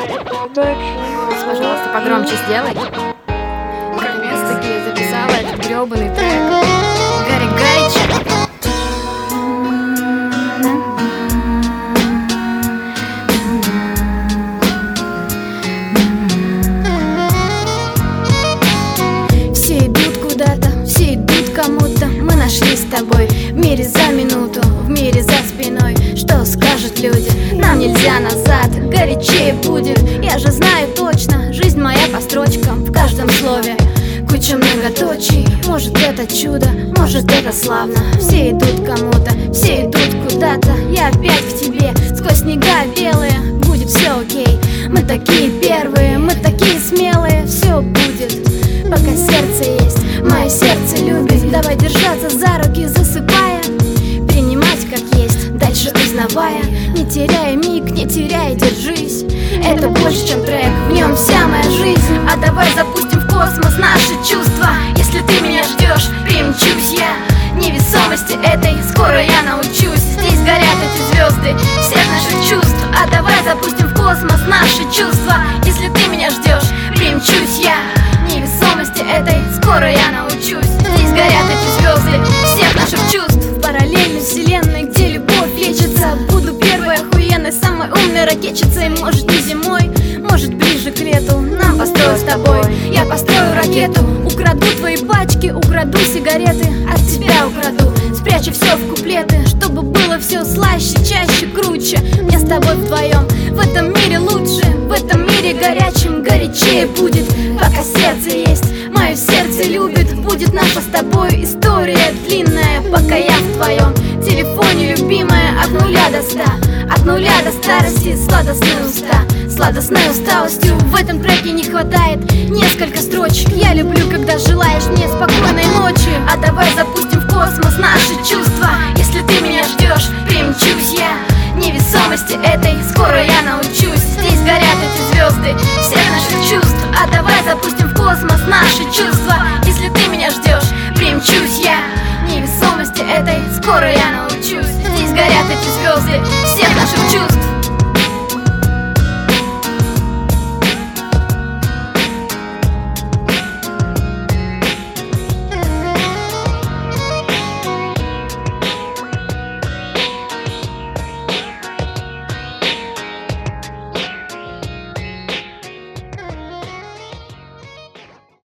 Голос, пожалуйста, погромче сделай. Наконец-таки записала этот грёбаный трек. Гарик Гаричек. Все идут куда-то, все идут кому-то. Мы нашли с тобой в мире за минуту, в мире за спиной. Что скажут люди? Нам нельзя назад, горячее будет. Я же знаю точно, жизнь моя по строчкам, в каждом слове куча многоточий. Может это чудо, может это славно. Все идут кому-то, все идут куда-то. Я опять к тебе, сквозь снега белые. Будет все окей, мы такие первые, мы такие смелые. Все будет, пока сердце есть, мое сердце любит. Давай держаться за руки, засыпая, принимать как есть, дальше узнавая. Не теряя миг, не теряя, держись. Это больше, чем трек, в нем вся моя жизнь. А давай запустим в космос наши чувства. Если ты меня ждешь, примчусь я. Невесомости этой скоро я научусь. Здесь горят эти звезды всех наших чувств. А давай запустим в космос наши чувства. Если ты меня ждешь, примчусь я. Невесомости этой скоро я научусь. Здесь горят эти звезды всех наших чувств. В параллельной вселенной, где любовь лечится, буду первой охуенной, самой умной ракетчицей. Может не зимой, может ближе к лету. Нам построю с тобой, я построю ракету. Украду твои пачки, украду сигареты. От тебя украду, спрячу все в куплеты. Чтобы было все слаще, чаще, круче. Мне с тобой вдвоем в этом мире лучше. В этом мире горячим, горячее будет. Пока сердце есть, мое сердце любит. Будет наша с тобой история длинная. Пока я в твоем телефоне, любимая. От нуля до 100, от нуля до старости. Сладостные уста, сладостной усталостью. В этом треке не хватает несколько строчек. Я люблю, когда желаешь мне спокойной ночи. А давай запустим в космос наши чувства. Если ты меня ждешь, примчусь я. Невесомости этой скоро я научусь. Здесь горят эти звезды всех наших чувств. А давай запустим в космос наши чувства. Если ты меня ждешь, примчусь я. Невесомости этой скоро я научусь. Здесь горят эти звезды всех наших чувств.